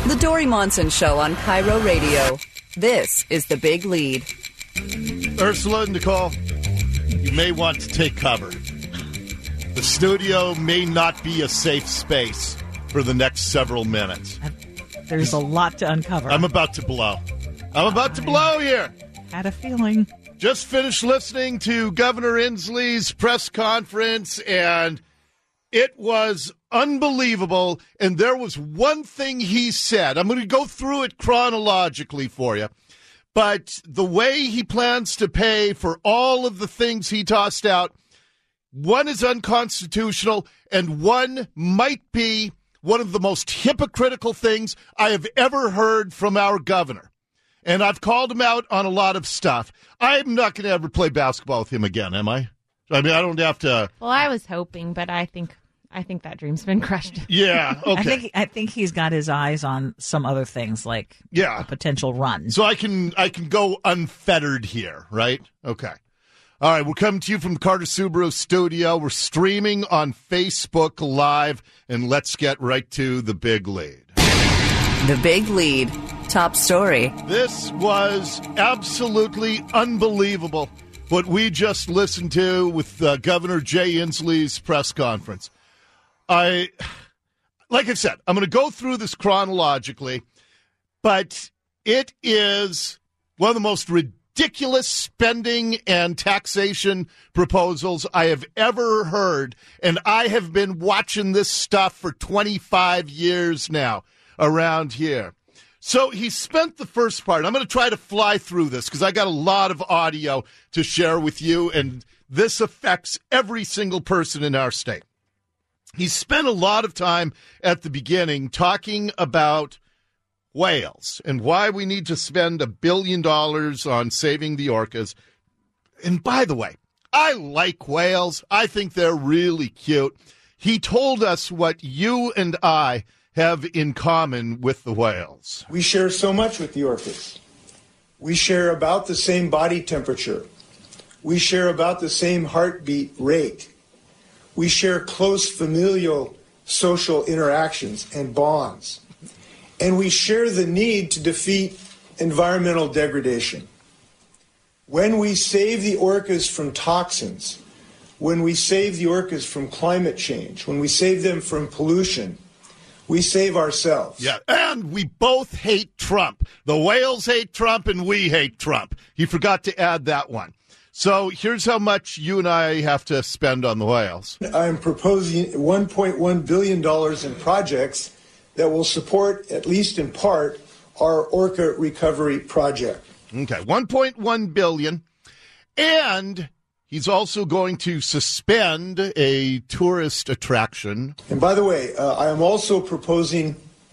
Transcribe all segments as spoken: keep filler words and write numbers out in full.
The Dory Monson Show on Cairo Radio. This is The Big Lead. Ursula and Nicole, you may want to take cover. The studio may not be a safe space for the next several minutes. There's a lot to uncover. I'm about to blow. I'm about to blow here. Had a feeling. Just finished listening to Governor Inslee's press conference, and it was unbelievable. And there was one thing he said. I'm going to go through it chronologically for you. But the way he plans to pay for all of the things he tossed out, one is unconstitutional, and one might be one of the most hypocritical things I have ever heard from our governor. And I've called him out on a lot of stuff. I'm not going to ever play basketball with him again, am I? I mean, I don't have to. Well, I was hoping, but I think I think that dream's been crushed. Yeah, okay. I think I think he's got his eyes on some other things, like yeah. a potential run. So I can I can go unfettered here, right? Okay. All right, we're coming to you from the Carter Subaru studio. We're streaming on Facebook Live, and let's get right to The Big Lead. The Big Lead. Top story. This was absolutely unbelievable, what we just listened to with uh, Governor Jay Inslee's press conference. I, like I said, I'm going to go through this chronologically, but it is one of the most ridiculous spending and taxation proposals I have ever heard, and I have been watching this stuff for twenty-five years now around here. So he spent the first part. I'm going to try to fly through this because I got a lot of audio to share with you, and this affects every single person in our state. He spent a lot of time at the beginning talking about whales and why we need to spend a billion dollars on saving the orcas. And by the way, I like whales. I think they're really cute. He told us what you and I have in common with the whales. We share so much with the orcas. We share about the same body temperature. We share about the same heartbeat rate. We share close familial social interactions and bonds. And we share the need to defeat environmental degradation. When we save the orcas from toxins, when we save the orcas from climate change, when we save them from pollution, we save ourselves. Yeah, and we both hate Trump. The whales hate Trump and we hate Trump. He forgot to add that one. So here's how much you and I have to spend on the whales. I'm proposing one point one billion dollars in projects that will support, at least in part, our orca recovery project. Okay, one point one billion dollars. And he's also going to suspend a tourist attraction. And by the way, uh, I am also proposing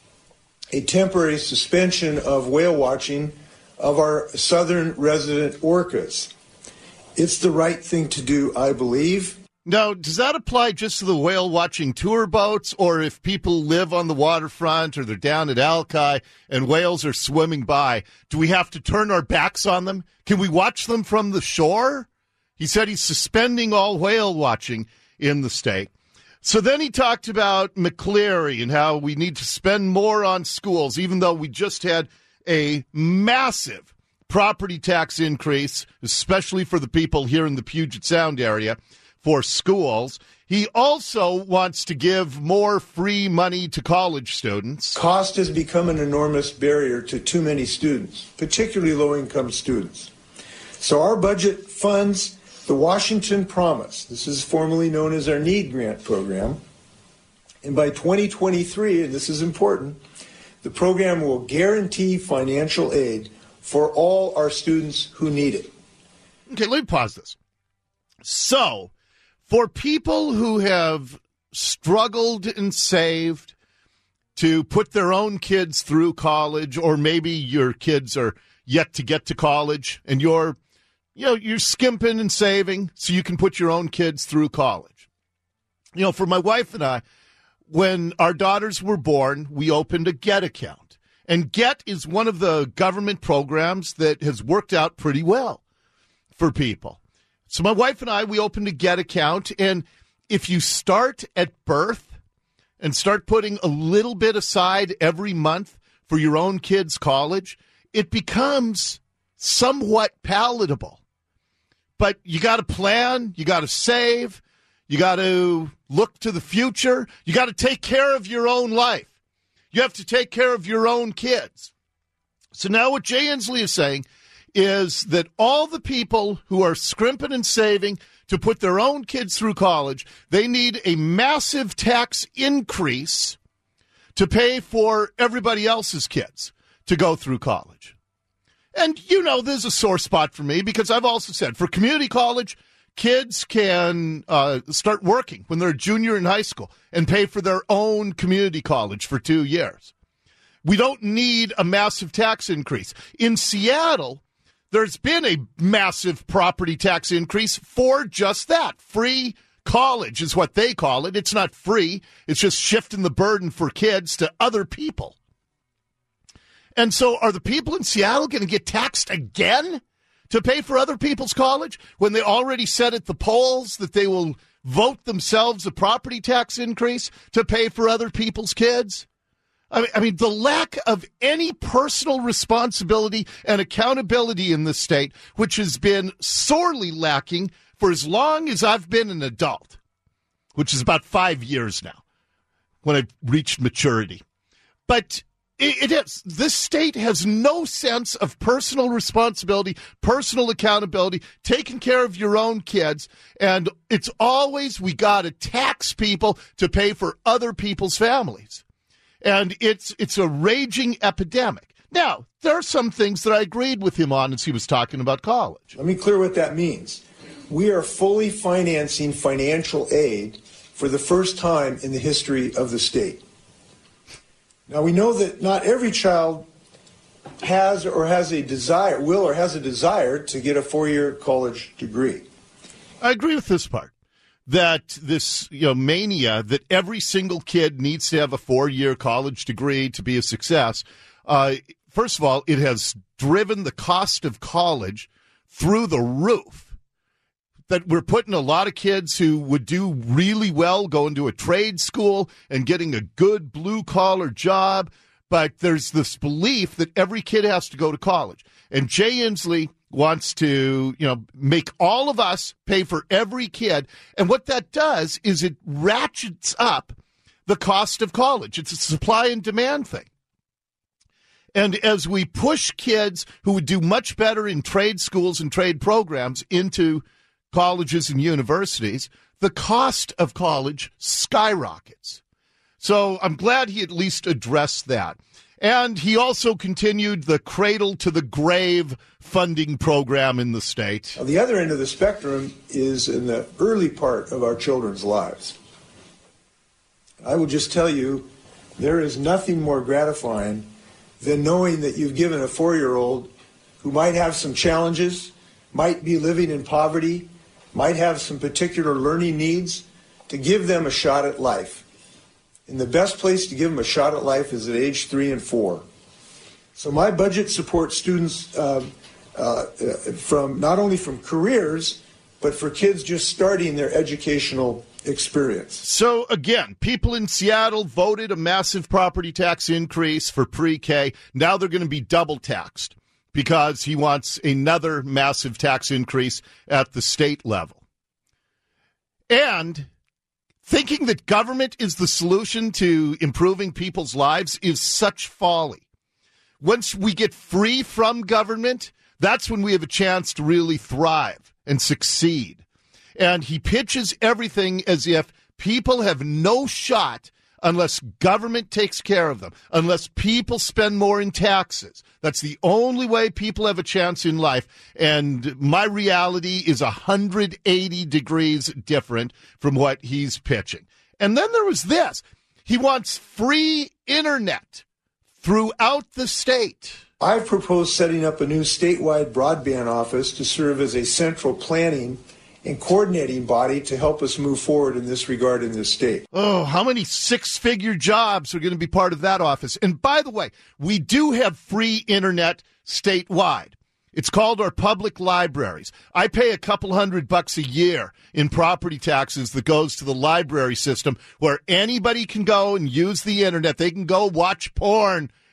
a temporary suspension of whale watching of our southern resident orcas. It's the right thing to do, I believe. Now, does that apply just to the whale watching tour boats, or if people live on the waterfront or they're down at Alki and whales are swimming by, do we have to turn our backs on them? Can we watch them from the shore? He said he's suspending all whale watching in the state. So then he talked about McCleary and how we need to spend more on schools, even though we just had a massive property tax increase, especially for the people here in the Puget Sound area, for schools. He also wants to give more free money to college students. Cost has become an enormous barrier to too many students, particularly low-income students. So our budget funds the Washington Promise. This is formerly known as our NEED grant program. And by twenty twenty-three, and this is important, the program will guarantee financial aid for all our students who need it. Okay, let me pause this. So, for people who have struggled and saved to put their own kids through college, or maybe your kids are yet to get to college and you're, you know, you're skimping and saving so you can put your own kids through college. You know, for my wife and I, when our daughters were born, we opened a Get account. And Get is one of the government programs that has worked out pretty well for people. So my wife and I, we opened a Get account, and if you start at birth and start putting a little bit aside every month for your own kids' college, it becomes somewhat palatable. But you got to plan, you got to save, you got to look to the future, you got to take care of your own life. You have to take care of your own kids. So now what Jay Inslee is saying is that all the people who are scrimping and saving to put their own kids through college, they need a massive tax increase to pay for everybody else's kids to go through college. And, you know, there's a sore spot for me because I've also said for community college, kids can uh, start working when they're a junior in high school and pay for their own community college for two years. We don't need a massive tax increase. In Seattle, there's been a massive property tax increase for just that. Free college is what they call it. It's not free. It's just shifting the burden for kids to other people. And so are the people in Seattle going to get taxed again to pay for other people's college when they already said at the polls that they will vote themselves a property tax increase to pay for other people's kids? I mean, I mean, the lack of any personal responsibility and accountability in this state, which has been sorely lacking for as long as I've been an adult, which is about five years now, when I reached maturity. But it, it is. This state has no sense of personal responsibility, personal accountability, taking care of your own kids, and it's always we got to tax people to pay for other people's families. And it's it's a raging epidemic. Now, there are some things that I agreed with him on as he was talking about college. Let me clear what that means. We are fully financing financial aid for the first time in the history of the state. Now, we know that not every child has or has a desire, will or has a desire to get a four-year college degree. I agree with this part. That this you know, mania that every single kid needs to have a four-year college degree to be a success. Uh, first of all, it has driven the cost of college through the roof. That we're putting a lot of kids who would do really well going to a trade school and getting a good blue-collar job, but there's this belief that every kid has to go to college. And Jay Inslee wants to, you know, make all of us pay for every kid. And what that does is it ratchets up the cost of college. It's a supply and demand thing. And as we push kids who would do much better in trade schools and trade programs into colleges and universities, the cost of college skyrockets. So I'm glad he at least addressed that. And he also continued the cradle to the grave funding program in the state. Now, the other end of the spectrum is in the early part of our children's lives. I will just tell you, there is nothing more gratifying than knowing that you've given a four-year-old who might have some challenges, might be living in poverty, might have some particular learning needs, to give them a shot at life. And the best place to give them a shot at life is at age three and four. So my budget supports students uh, uh, from not only from careers, but for kids just starting their educational experience. So again, people in Seattle voted a massive property tax increase for pre-K. Now they're going to be double taxed because he wants another massive tax increase at the state level. And thinking that government is the solution to improving people's lives is such folly. Once we get free from government, that's when we have a chance to really thrive and succeed. And he pitches everything as if people have no shot unless government takes care of them, unless people spend more in taxes. That's the only way people have a chance in life. And my reality is one hundred eighty degrees different from what he's pitching. And then there was this. He wants free internet throughout the state. I've proposed setting up a new statewide broadband office to serve as a central planning and coordinating body to help us move forward in this regard in this state. Oh, how many six-figure jobs are going to be part of that office? And by the way, we do have free internet statewide. It's called our public libraries. I pay a couple hundred bucks a year in property taxes that goes to the library system where anybody can go and use the internet. They can go watch porn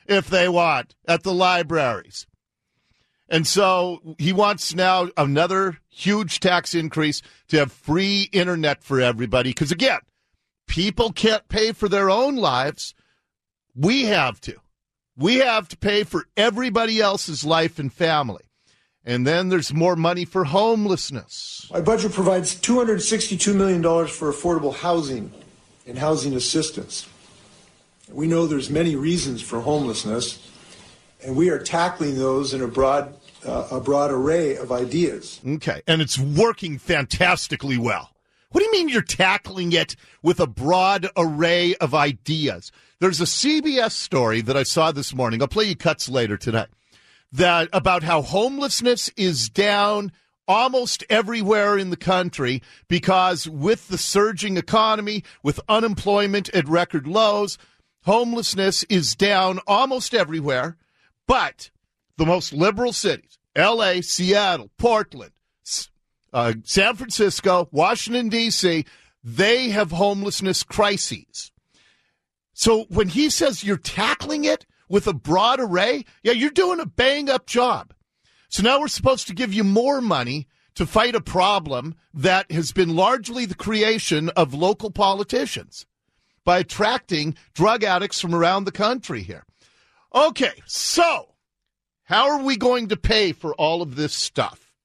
if they want at the libraries. And so he wants now another huge tax increase to have free internet for everybody. Because, again, people can't pay for their own lives. We have to. We have to pay for everybody else's life and family. And then there's more money for homelessness. My budget provides two hundred sixty-two million dollars for affordable housing and housing assistance. We know there's many reasons for homelessness, and we are tackling those in a broad, uh, a broad array of ideas. Okay, and it's working fantastically well. What do you mean you're tackling it with a broad array of ideas? There's a C B S story that I saw this morning. I'll play you cuts later today. That about how homelessness is down almost everywhere in the country because with the surging economy, with unemployment at record lows, homelessness is down almost everywhere. But the most liberal cities, L A, Seattle, Portland, uh, San Francisco, Washington, D C, they have homelessness crises. So when he says you're tackling it with a broad array, yeah, you're doing a bang-up job. So now we're supposed to give you more money to fight a problem that has been largely the creation of local politicians by attracting drug addicts from around the country here. Okay, so how are we going to pay for all of this stuff?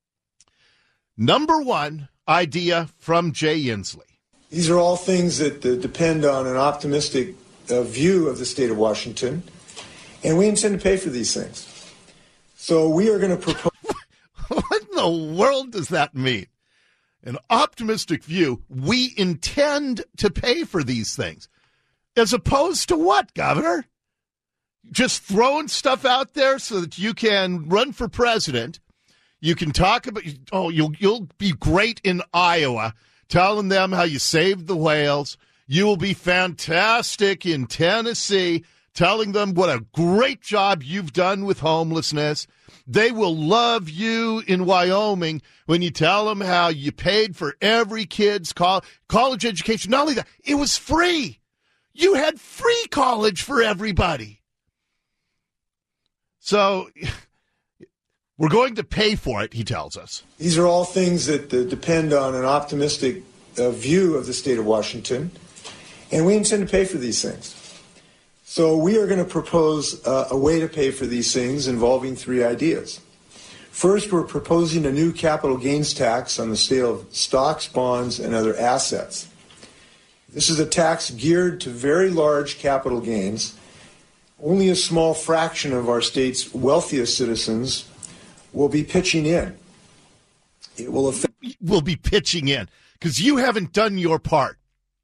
Number one idea from Jay Inslee. These are all things that uh, depend on an optimistic uh, view of the state of Washington, and we intend to pay for these things. So we are going to propose... What in the world does that mean? An optimistic view, we intend to pay for these things. As opposed to what, Governor? Just throwing stuff out there so that you can run for president. You can talk about, oh, you'll you'll be great in Iowa, telling them how you saved the whales. You will be fantastic in Tennessee, telling them what a great job you've done with homelessness. They will love you in Wyoming when you tell them how you paid for every kid's col- college education. Not only that, it was free. You had free college for everybody. So we're going to pay for it, he tells us. These are all things that uh, depend on an optimistic uh, view of the state of Washington, and we intend to pay for these things. So we are going to propose uh, a way to pay for these things involving three ideas. First, we're proposing a new capital gains tax on the sale of stocks, bonds, and other assets. This is a tax geared to very large capital gains. Only a small fraction of our state's wealthiest citizens will be pitching in. It will affect... Will be pitching in because you haven't done your part.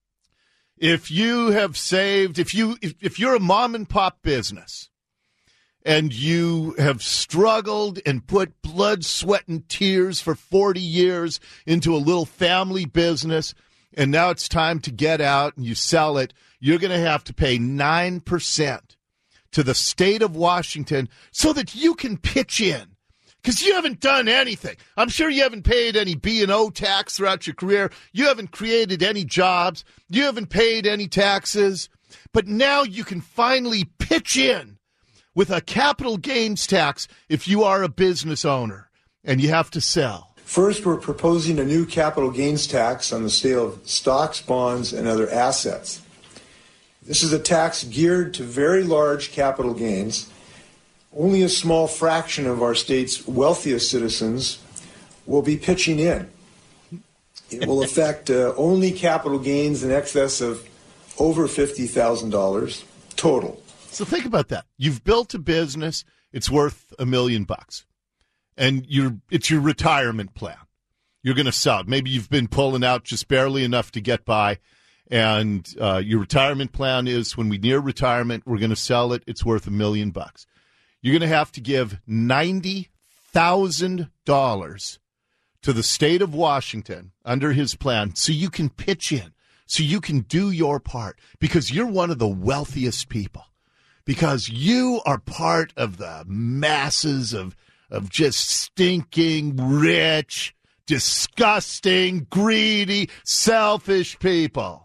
If you have saved, if you if, if you're a mom and pop business and you have struggled and put blood, sweat, and tears for forty years into a little family business, and now it's time to get out and you sell it, you're going to have to pay nine percent to the state of Washington so that you can pitch in. Because you haven't done anything. I'm sure you haven't paid any B and O tax throughout your career. You haven't created any jobs. You haven't paid any taxes. But now you can finally pitch in with a capital gains tax if you are a business owner and you have to sell. First, we're proposing a new capital gains tax on the sale of stocks, bonds, and other assets. This is a tax geared to very large capital gains. Only a small fraction of our state's wealthiest citizens will be pitching in. It will affect uh, only capital gains in excess of over fifty thousand dollars total. So think about that. You've built a business. It's worth a million bucks. And you're, it's your retirement plan. You're going to sell it. Maybe you've been pulling out just barely enough to get by. And uh, your retirement plan is when we near retirement, we're going to sell it. It's worth a million bucks. You're going to have to give ninety thousand dollars to the state of Washington under his plan so you can pitch in, so you can do your part, because you're one of the wealthiest people, because you are part of the masses of, of just stinking, rich, disgusting, greedy, selfish people.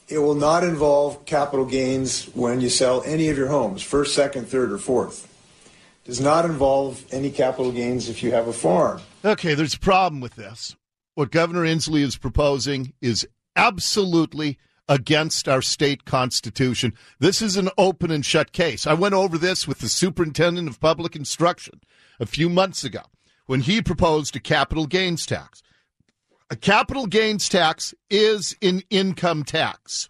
It will not involve capital gains when you sell any of your homes, first, second, third, or fourth. It does not involve any capital gains if you have a farm. Okay, there's a problem with this. What Governor Inslee is proposing is absolutely against our state constitution. This is an open and shut case. I went over this with the superintendent of public instruction a few months ago when he proposed a capital gains tax. A capital gains tax is an income tax.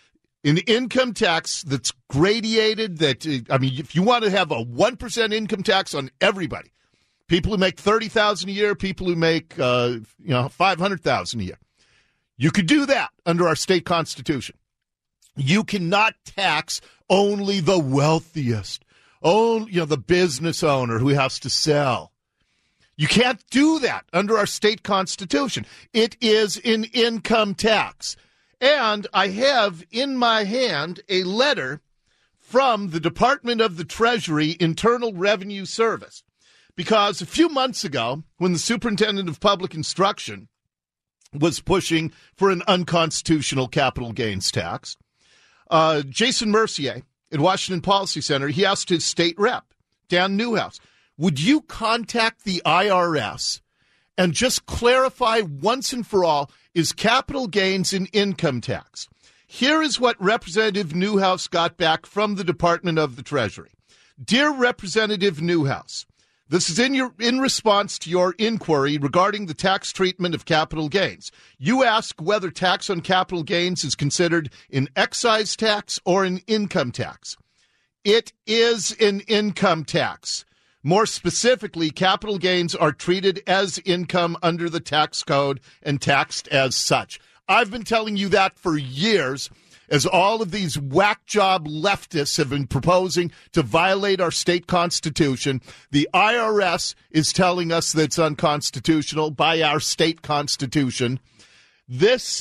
An income tax that's gradated, that, I mean, if you want to have a one percent income tax on everybody, people who make thirty thousand dollars a year, people who make, uh, you know, five hundred thousand dollars a year, you could do that under our state constitution. You cannot tax only the wealthiest, only, you know, the business owner who has to sell. You can't do that under our state constitution. It is an income tax. And I have in my hand a letter from the Department of the Treasury Internal Revenue Service. Because a few months ago, when the superintendent of public instruction was pushing for an unconstitutional capital gains tax, uh, Jason Mercier at Washington Policy Center, he asked his state rep, Dan Newhouse, would you contact the I R S and just clarify once and for all, is capital gains an income tax? Here is what Representative Newhouse got back from the Department of the Treasury. Dear Representative Newhouse, this is in your in response to your inquiry regarding the tax treatment of capital gains. You ask whether tax on capital gains is considered an excise tax or an income tax. It is an income tax. More specifically, capital gains are treated as income under the tax code and taxed as such. I've been telling you that for years, as all of these whack job leftists have been proposing to violate our state constitution. The I R S is telling us that it's unconstitutional by our state constitution. This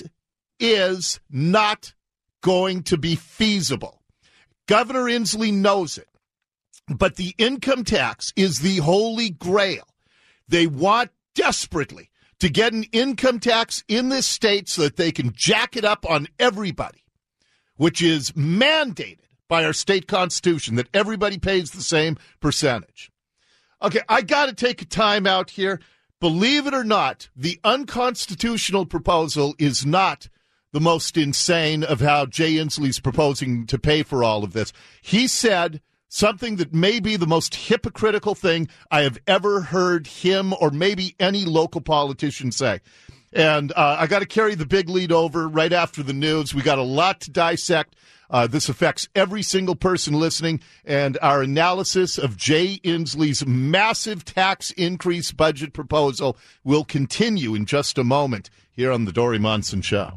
is not going to be feasible. Governor Inslee knows it. But the income tax is the holy grail. They want desperately to get an income tax in this state so that they can jack it up on everybody, which is mandated by our state constitution, that everybody pays the same percentage. Okay, I got to take a time out here. Believe it or not, the unconstitutional proposal is not the most insane of how Jay Inslee's proposing to pay for all of this. He said something that may be the most hypocritical thing I have ever heard him or maybe any local politician say. And uh, I got to carry the big lead over right after the news. We got a lot to dissect. Uh, this affects every single person listening. And our analysis of Jay Inslee's massive tax increase budget proposal will continue in just a moment here on the Dori Monson Show.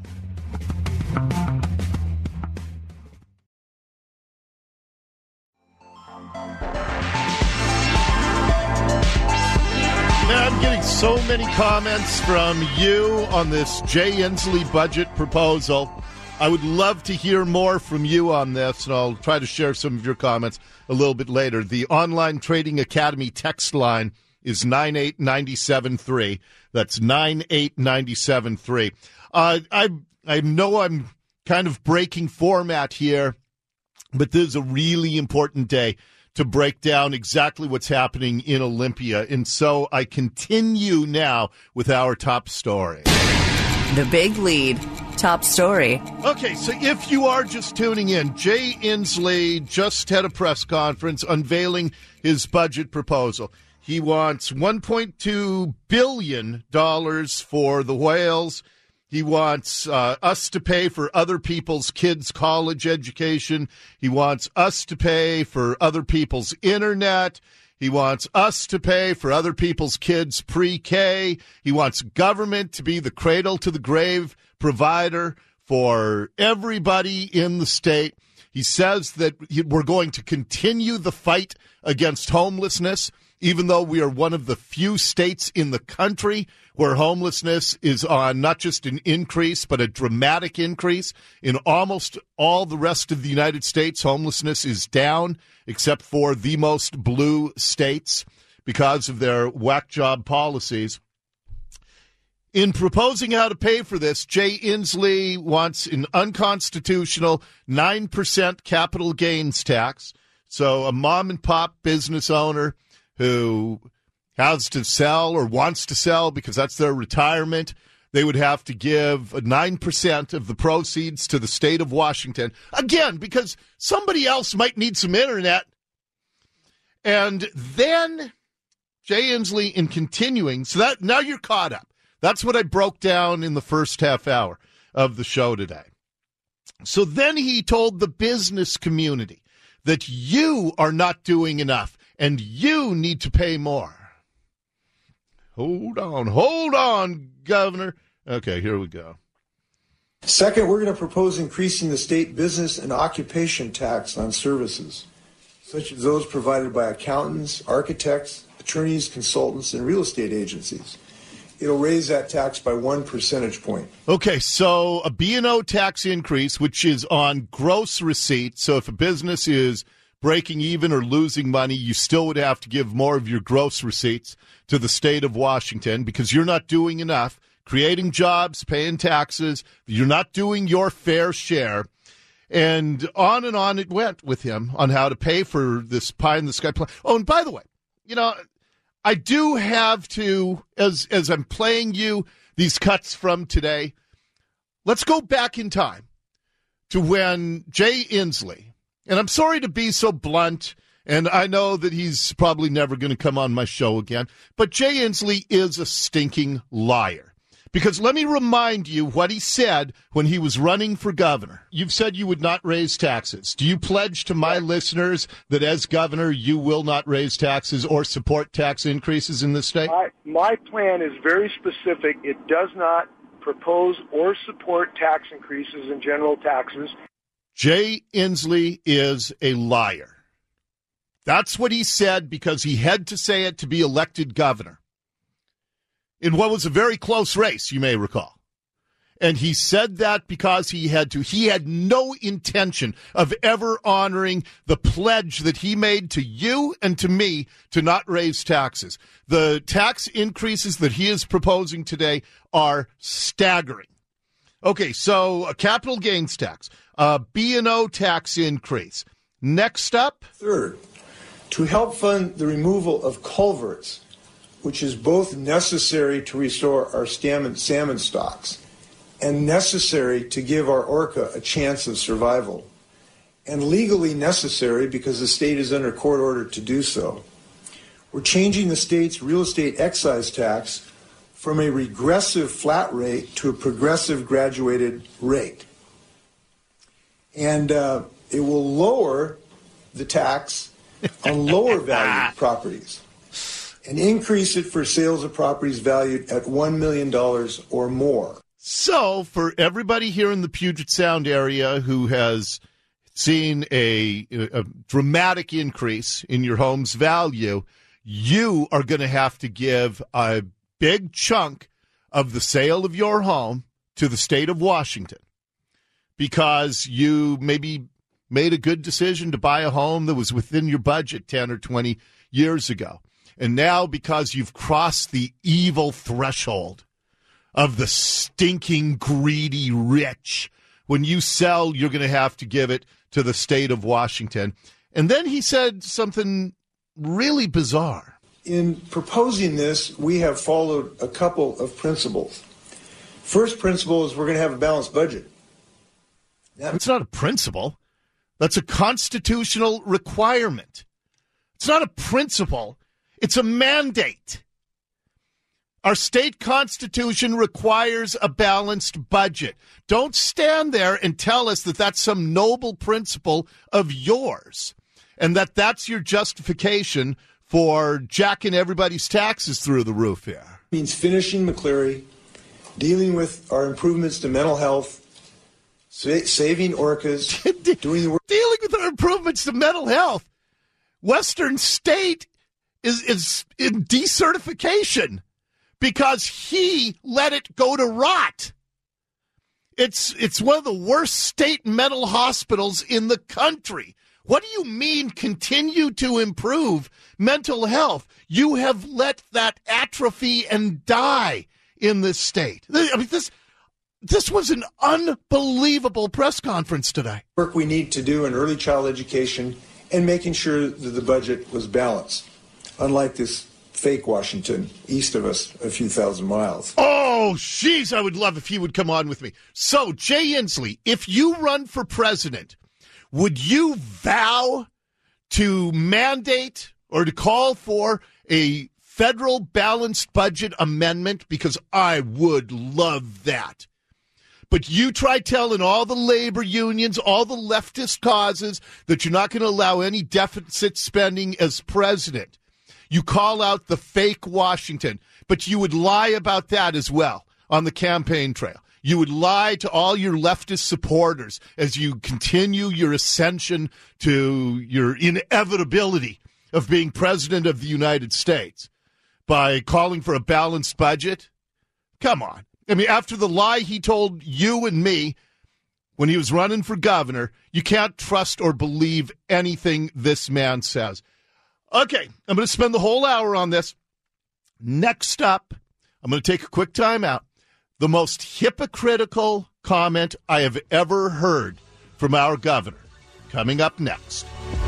I'm getting so many comments from you on this Jay Inslee budget proposal. I would love to hear more from you on this, and I'll try to share some of your comments a little bit later. The Online Trading Academy text line is nine eight nine seven three. That's nine eight nine seven three. Uh, I, I know I'm kind of breaking format here, but this is a really important day to break down exactly what's happening in Olympia. And so I continue now with our top story. The Big Lead, top story. Okay, so if you are just tuning in, Jay Inslee just had a press conference unveiling his budget proposal. He wants one point two billion dollars for the whales. He wants uh, us to pay for other people's kids' college education. He wants us to pay for other people's internet. He wants us to pay for other people's kids' pre-K. He wants government to be the cradle-to-the-grave provider for everybody in the state. He says that we're going to continue the fight against homelessness, even though we are one of the few states in the country where homelessness is on not just an increase, but a dramatic increase. In almost all the rest of the United States, homelessness is down, except for the most blue states because of their whack job policies. In proposing how to pay for this, Jay Inslee wants an unconstitutional nine percent capital gains tax. So a mom and pop business owner who has to sell or wants to sell because that's their retirement, they would have to give nine percent of the proceeds to the state of Washington. Again, because somebody else might need some internet. And then Jay Inslee, in continuing, so that now you're caught up. That's what I broke down in the first half hour of the show today. So then he told the business community that you are not doing enough and you need to pay more. Hold on, hold on, Governor. Okay, here we go. Second, we're going to propose increasing the state business and occupation tax on services, such as those provided by accountants, architects, attorneys, consultants, and real estate agencies. It'll raise that tax by one percentage point. Okay, so a B and O tax increase, which is on gross receipts. So if a business is breaking even or losing money, you still would have to give more of your gross receipts to the state of Washington because you're not doing enough, creating jobs, paying taxes. You're not doing your fair share. And on and on it went with him on how to pay for this pie-in-the-sky plan. Oh, and by the way, you know, I do have to, as as I'm playing you these cuts from today, let's go back in time to when Jay Inslee, and I'm sorry to be so blunt, and I know that he's probably never going to come on my show again, but Jay Inslee is a stinking liar. Because let me remind you what he said when he was running for governor. You've said you would not raise taxes. Do you pledge to my listeners that as governor you will not raise taxes or support tax increases in this state? My, my plan is very specific. It does not propose or support tax increases in general taxes. Jay Inslee is a liar. That's what he said because he had to say it to be elected governor in what was a very close race, you may recall. And he said that because he had to. He had no intention of ever honoring the pledge that he made to you and to me to not raise taxes. The tax increases that he is proposing today are staggering. Okay, so a capital gains tax, a B and O tax increase. Next up. Third, to help fund the removal of culverts, which is both necessary to restore our salmon, salmon stocks and necessary to give our orca a chance of survival, and legally necessary because the state is under court order to do so. We're changing the state's real estate excise tax from a regressive flat rate to a progressive graduated rate. And uh, it will lower the tax on lower valued properties and increase it for sales of properties valued at one million dollars or more. So for everybody here in the Puget Sound area who has seen a, a dramatic increase in your home's value, you are going to have to give a big chunk of the sale of your home to the state of Washington because you maybe made a good decision to buy a home that was within your budget ten or twenty years ago. And now, because you've crossed the evil threshold of the stinking, greedy rich, when you sell, you're going to have to give it to the state of Washington. And then he said something really bizarre. In proposing this, we have followed a couple of principles. First principle is we're going to have a balanced budget. That's not a principle. That's a constitutional requirement. It's not a principle. It's a mandate. Our state constitution requires a balanced budget. Don't stand there and tell us that that's some noble principle of yours and that that's your justification for jacking everybody's taxes through the roof here. It means finishing McCleary, dealing with our improvements to mental health, sa- saving orcas, doing the work. Dealing with our improvements to mental health. Western State is is in decertification because he let it go to rot. It's it's one of the worst state mental hospitals in the country. What do you mean continue to improve mental health? You have let that atrophy and die in this state. I mean, this this was an unbelievable press conference today. Work we need to do in early child education and making sure that the budget was balanced, unlike this fake Washington east of us a few thousand miles. Oh, jeez, I would love if he would come on with me. So, Jay Inslee, if you run for president, would you vow to mandate or to call for a federal balanced budget amendment? Because I would love that. But you try telling all the labor unions, all the leftist causes, that you're not going to allow any deficit spending as president. You call out the fake Washington, but you would lie about that as well on the campaign trail. You would lie to all your leftist supporters as you continue your ascension to your inevitability of being president of the United States by calling for a balanced budget. Come on. I mean, after the lie he told you and me when he was running for governor, you can't trust or believe anything this man says. Okay, I'm going to spend the whole hour on this. Next up, I'm going to take a quick time out. The most hypocritical comment I have ever heard from our governor. Coming up next.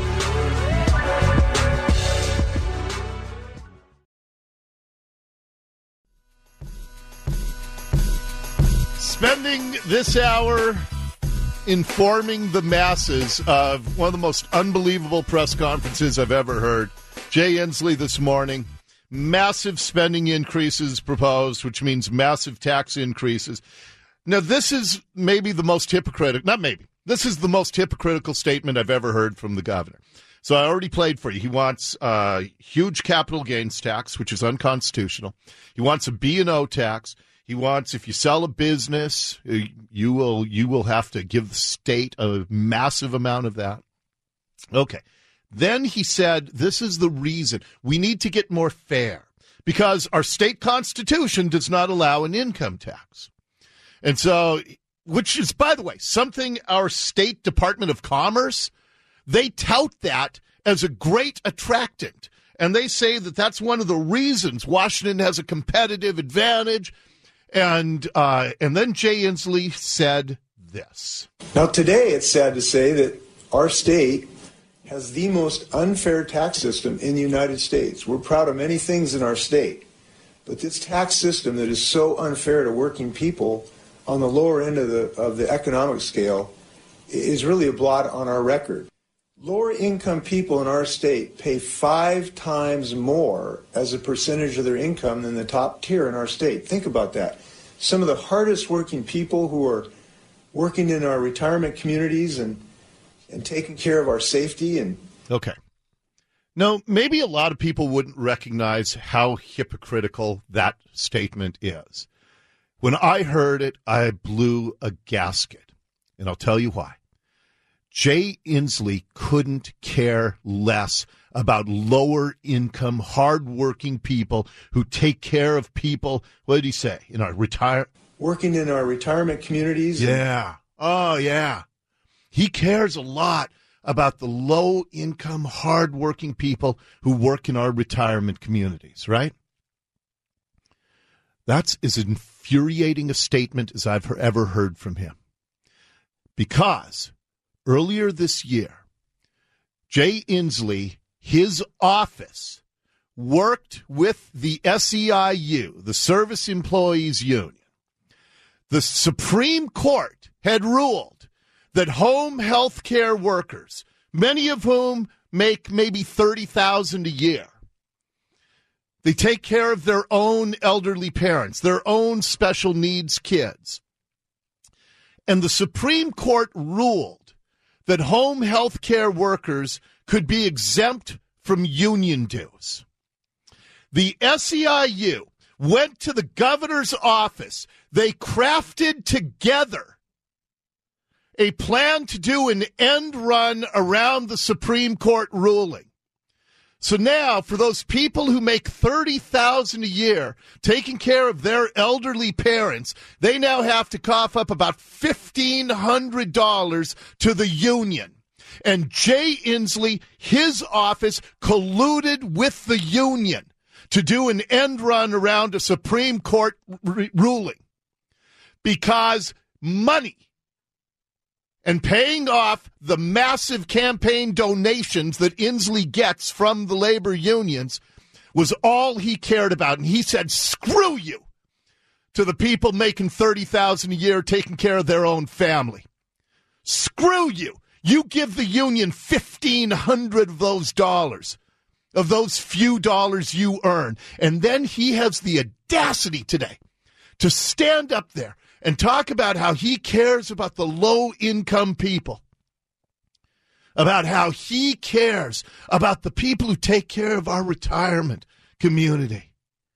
Spending this hour informing the masses of one of the most unbelievable press conferences I've ever heard. Jay Inslee this morning. Massive spending increases proposed, which means massive tax increases. Now, this is maybe the most hypocritical, not maybe, this is the most hypocritical statement I've ever heard from the governor. So I already played for you. He wants a huge capital gains tax, which is unconstitutional. He wants a B and O tax. He wants, if you sell a business, you will you will have to give the state a massive amount of that. Okay. Then he said, this is the reason. We need to get more fair because our state constitution does not allow an income tax. And so, which is, by the way, something our State Department of Commerce, they tout that as a great attractant. And they say that that's one of the reasons Washington has a competitive advantage. And uh, and then Jay Inslee said this. Now, today it's sad to say that our state has the most unfair tax system in the United States. We're proud of many things in our state, but this tax system that is so unfair to working people on the lower end of the of the economic scale is really a blot on our record. Lower income people in our state pay five times more as a percentage of their income than the top tier in our state. Think about that. Some of the hardest working people who are working in our retirement communities and and taking care of our safety. And okay. No, maybe a lot of people wouldn't recognize how hypocritical that statement is. When I heard it, I blew a gasket, and I'll tell you why. Jay Inslee couldn't care less about lower-income, hard-working people who take care of people, what did he say, in our retire... working in our retirement communities. Yeah. Oh, yeah. He cares a lot about the low-income, hard-working people who work in our retirement communities, right? That's as infuriating a statement as I've ever heard from him. Because earlier this year, Jay Inslee, his office, worked with the S E I U, the Service Employees Union. The Supreme Court had ruled that home health care workers, many of whom make maybe thirty thousand dollars a year, they take care of their own elderly parents, their own special needs kids. And the Supreme Court ruled that home health care workers could be exempt from union dues. The S E I U went to the governor's office. They crafted together a plan to do an end run around the Supreme Court ruling. So now, for those people who make thirty thousand dollars a year taking care of their elderly parents, they now have to cough up about fifteen hundred dollars to the union. And Jay Inslee, his office, colluded with the union to do an end run around a Supreme Court r- ruling because money and paying off the massive campaign donations that Inslee gets from the labor unions was all he cared about. And he said, screw you to the people making thirty thousand dollars a year taking care of their own family. Screw you. You give the union fifteen hundred of those dollars, of those few dollars you earn. And then he has the audacity today to stand up there and talk about how he cares about the low-income people, about how he cares about the people who take care of our retirement community.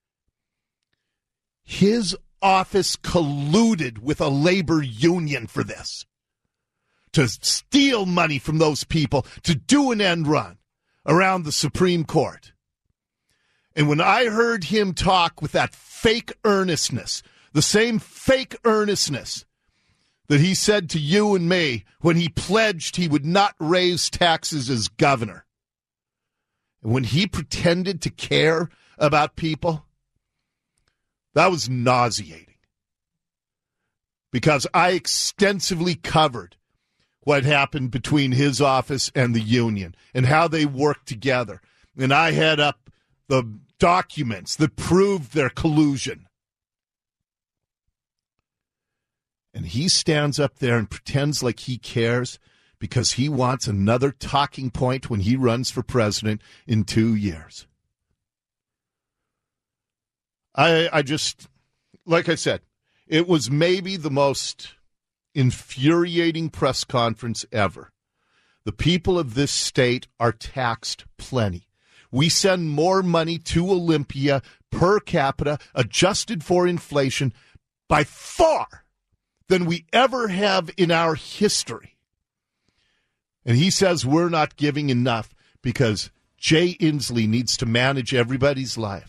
His office colluded with a labor union for this, to steal money from those people, to do an end run around the Supreme Court. And when I heard him talk with that fake earnestness, the same fake earnestness that he said to you and me when he pledged he would not raise taxes as governor, and when he pretended to care about people, that was nauseating. Because I extensively covered what happened between his office and the union and how they worked together. And I had up the documents that proved their collusion. And he stands up there and pretends like he cares because he wants another talking point when he runs for president in two years. I, I just, like I said, it was maybe the most infuriating press conference ever. The people of this state are taxed plenty. We send more money to Olympia per capita, adjusted for inflation, by far than we ever have in our history. And he says we're not giving enough because Jay Inslee needs to manage everybody's life,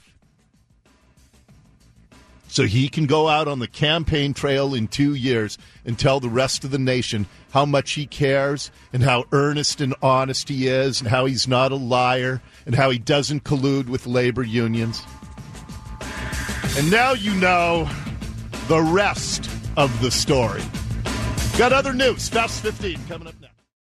so he can go out on the campaign trail in two years and tell the rest of the nation how much he cares and how earnest and honest he is and how he's not a liar and how he doesn't collude with labor unions. And now you know the rest of the story. Got other news. Fast fifteen coming up next.